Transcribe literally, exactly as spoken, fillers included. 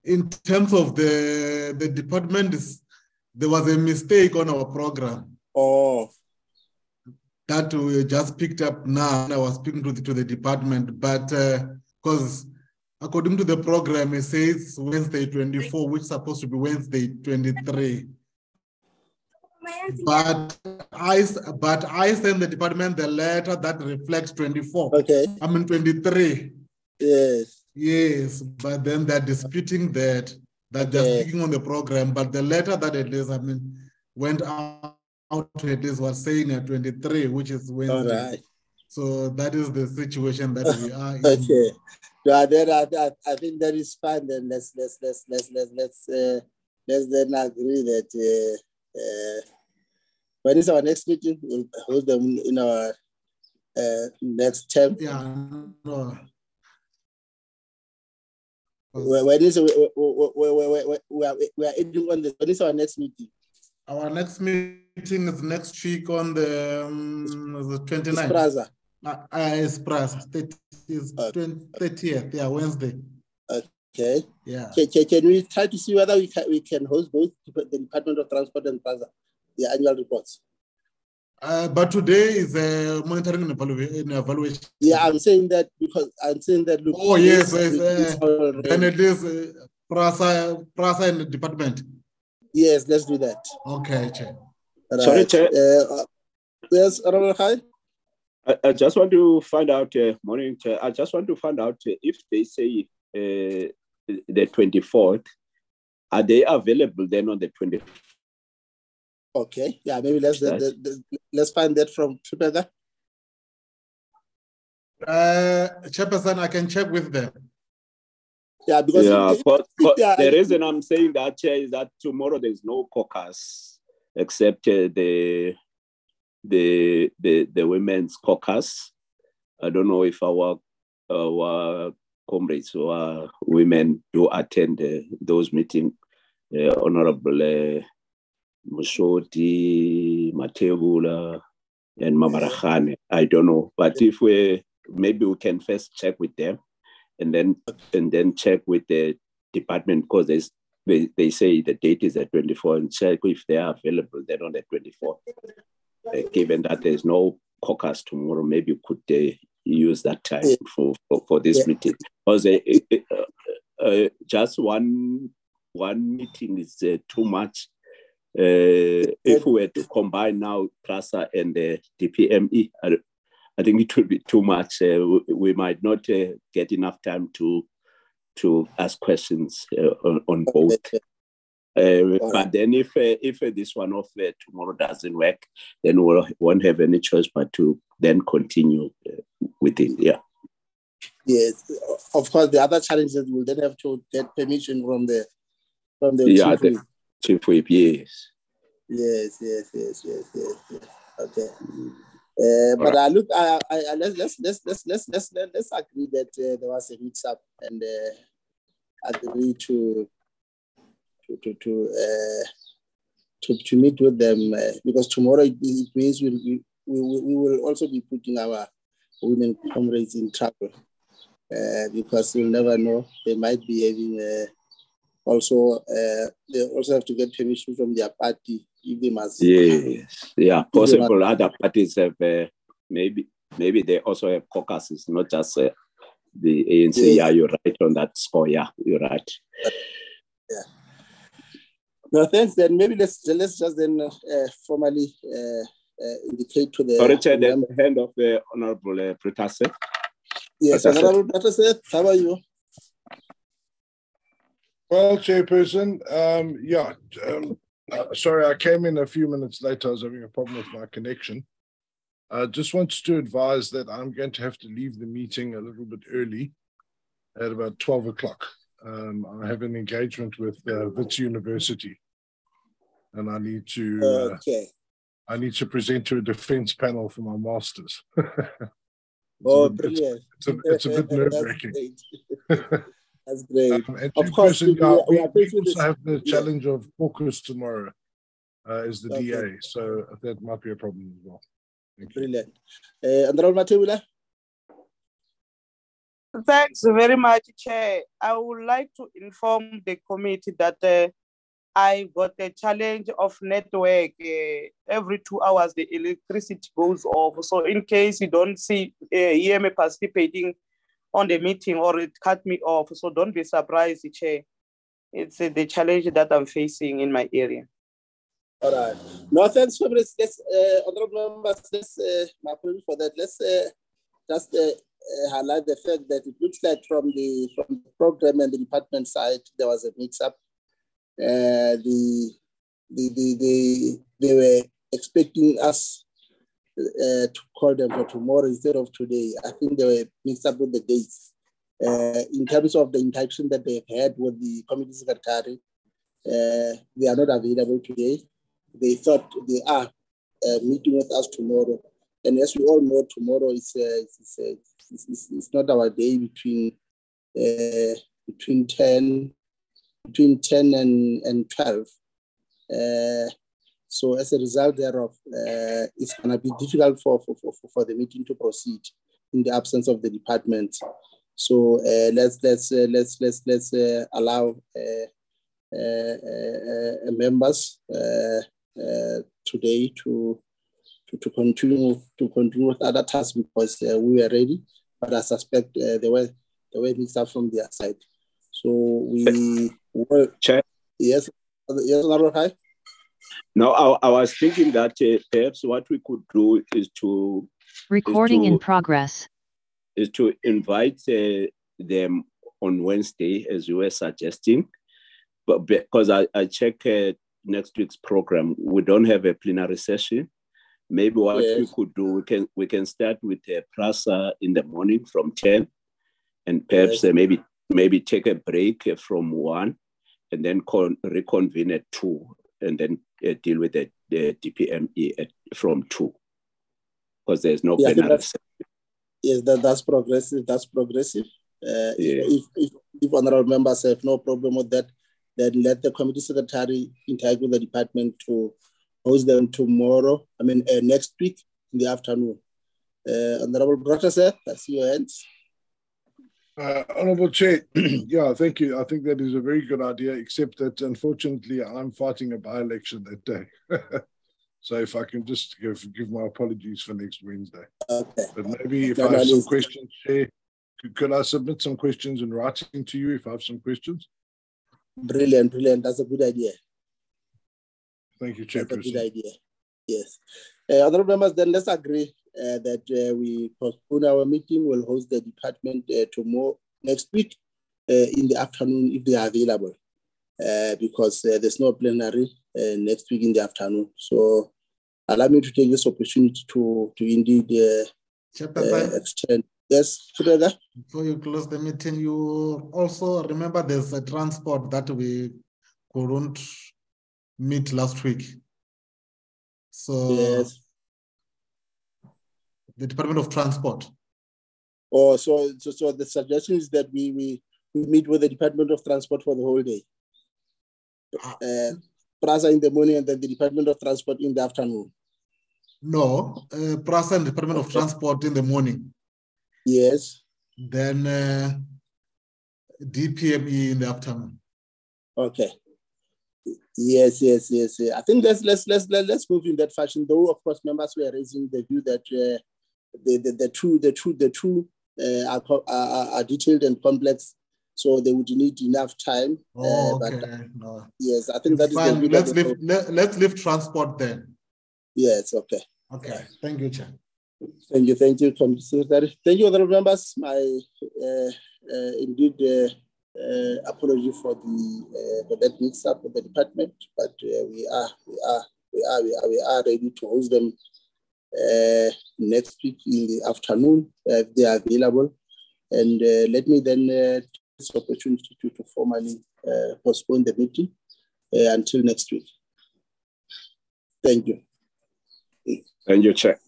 In terms of the, the department, there was a mistake on our program. Oh. That we just picked up now. I was speaking to the, to the department, but because uh, according to the program, it says Wednesday twenty-four, which is supposed to be Wednesday twenty-three. But I, but I sent the department the letter that reflects twenty-four. Okay. I mean twenty-three. Yes. Yes, but then they're disputing that. That Okay. they're speaking on the program, but the letter that at least, I mean, went out to at least was saying at twenty-three, which is Wednesday. All right. So that is the situation that we are in. Okay. Yeah, then I, I, I think that is fine. Then let's let's let's let's let's let's uh, let's then agree that uh, uh, when is our next meeting? We'll hold them in our uh, next term. Yeah. No. When is we, we, we, we, we, we are we are ending on this? When is our next meeting? Our next meeting is next week on the, um, the twenty-ninth. Praza. Uh, uh, it's Praza. It's thirtieth, yeah, Wednesday. Okay. Yeah. Can, can, can we try to see whether we can we can host both the Department of Transport and Praza, the annual reports? Uh, but today is a uh, monitoring and evaluation, evaluation. Yeah, I'm saying that because I'm saying that. Look, oh yes, yes uh, then it is uh, Praza, Praza and the department. Yes, let's do that. Okay, Chair. Right. Sorry, Chair. Uh, yes, Honorable Khalid. I, I just want to find out, uh, morning, Chair. I just want to find out uh, if they say uh, the twenty-fourth, are they available then on the twenty-fourth? Okay, yeah, maybe let's the, the, the, let's find that from together. Uh, Chairperson, I can check with them. Yeah, because yeah, if, but, if, but if the reason I'm saying that, Chair, is that tomorrow there's no caucus except uh, the the the the women's caucus. I don't know if our our comrades or our women do attend uh, those meetings. Uh, Honorable uh, Mushoti, Matebula, and Mamarakhane. I don't know, but if we maybe we can first check with them, and then and then check with the department because they they say the date is the twenty-fourth, and check if they are available then on the twenty-fourth. Uh, given that there's no caucus tomorrow, maybe you could uh, use that time for, for, for this yeah. meeting. Because uh, uh, uh, just one one meeting is uh, too much. Uh, if we were to combine now Praza and the D P M E, I, I think it would be too much. Uh, we, we might not uh, get enough time to to ask questions uh, on, on both. Uh, but then if uh, if uh, this one off uh, tomorrow doesn't work, then we we'll, won't have any choice but to then continue uh, with it. Yeah. Yes, of course. The other challenges will then have to get permission from the from the yeah, chief the chief whip. Yes. Yes, yes, yes, yes, yes. yes. Okay. Uh, but right. I look, I, I, I let's let's let's let's let's let's let's agree that uh, there was a mix-up and uh, agree to. To to to, uh, to to meet with them uh, because tomorrow it, it means we'll, we we we will also be putting our women comrades in trouble uh, because we'll never know, they might be having uh, also uh, they also have to get permission from their party if they must. Yes, yeah, possible must, other parties have uh, maybe maybe they also have caucuses, not just uh, the A N C. Yeah. yeah, you're right on that score. Yeah, you're right. Yeah. No, thanks. Then maybe let's let's just then uh, formally uh, uh, indicate to the. Sorry, Chair, the hand of the Honorable uh, Pretasse. Yes, Pretasse. Honorable Pretasse, how are you? Well, Chairperson, um, yeah. Um, uh, sorry, I came in a few minutes later. I was having a problem with my connection. I uh, just wanted to advise that I'm going to have to leave the meeting a little bit early at about twelve o'clock. Um, I have an engagement with uh, Wits University, and I need to uh, okay. I need to present to a defense panel for my masters. oh, bit, brilliant! It's, it's, a, it's a bit nerve wracking. That's great. um, and of course, person, we, yeah, we, we, we we also this. have the yeah. challenge of caucus tomorrow uh, as the okay. D A, so that might be a problem as well. Thank brilliant. Uh, Honorable Matebula. Thanks very much, Chair. I would like to inform the committee that uh, I got a challenge of network. Uh, every two hours, the electricity goes off. So in case you don't see, uh, hear me participating on the meeting or it cut me off, so don't be surprised, Chair. It's uh, the challenge that I'm facing in my area. All right. No, thanks for this. Let's, uh, honorable members, let's, uh, my apologies for that. Let's uh, just uh, uh, highlight the fact that it looks like from the from the program and the department side, there was a mix-up. Uh, the, the, the, the, they were expecting us uh, to call them for tomorrow instead of today. I think they were mixed up with the dates. Uh, in terms of the interaction that they've had with the committee secretary, uh, they are not available today. They thought they are uh, meeting with us tomorrow. And as we all know, tomorrow is uh, it's, uh, it's, it's, it's not our day between uh, between ten between ten and, and twelve. Uh, so as a result thereof, uh, it's going to be difficult for, for, for, for the meeting to proceed in the absence of the department. So uh, let's let's uh, let's let's let's uh, allow uh, uh, uh, members uh, uh, today to, to to continue to continue with other tasks because uh, we were ready, but I suspect uh, they were they were mixed up from their side. So we were Chair. Yes, yes, Hi. No, I, I was thinking that uh, perhaps what we could do is to recording is to, in progress. is to invite uh, them on Wednesday, as you were suggesting, but because I, I check uh, next week's program, we don't have a plenary session. Maybe what yes. we could do, we can we can start with uh, PRASA in the morning from ten, and perhaps yes. uh, maybe maybe take a break uh, from one, and then con- reconvene at two, and then uh, deal with the, the D P M E at, from two, because there's no yeah, plenary session. Yes, that, that's progressive. That's progressive. Uh, yeah. if, if, if honorable members have no problem with that, then let the committee secretary interact with the department to host them tomorrow. I mean, uh, next week in the afternoon. Uh, honorable Brota, sir, I see your hands. Uh, Honorable Chair, yeah, thank you. I think that is a very good idea, except that unfortunately I'm fighting a by-election that day. So if I can just give, give my apologies for next Wednesday. Okay. But maybe if no, I have no, some it's... questions, Chair, could, could I submit some questions in writing to you if I have some questions? Brilliant, brilliant. That's a good idea. Thank you, Chairperson. That's a good idea. Yes. Uh, other members, then let's agree uh, that uh, we postpone our meeting. We'll host the department uh, tomorrow, next week uh, in the afternoon if they are available, uh, because uh, there's no plenary uh, next week in the afternoon. So allow me to take this opportunity to, to indeed uh, uh, extend. Yes, brother. Before you close the meeting, you also remember there's a transport that we couldn't meet last week. So yes. The Department of Transport. Oh, so so, so the suggestion is that we, we we meet with the Department of Transport for the whole day. Uh, PRASA in the morning and then the Department of Transport in the afternoon. No, uh, PRASA and Department okay. of Transport in the morning. Yes. Then uh, D P M E in the afternoon. Okay. Yes, yes, yes, yes. I think let's let's let's let's move in that fashion. Though, of course, members were raising the view that uh, the, the the two the two the two uh, are, are are detailed and complex, so they would need enough time. Oh, uh, okay. But, no. Yes, I think it's that is fine. the view. Let's that leave. Let, let's leave transport then. Yes. Okay. Okay. Right. Thank you, Chair. Thank you. Thank you, Committee Secretary. Thank you, other members. My uh, uh, indeed. Uh, Uh, apology for the uh, for that mix up with the department, but uh, we are we are we are we are we are ready to host them uh, next week in the afternoon uh, if they are available. And uh, let me then uh, take this opportunity to, to formally uh, postpone the meeting uh, until next week. Thank you. Thank you, Chair.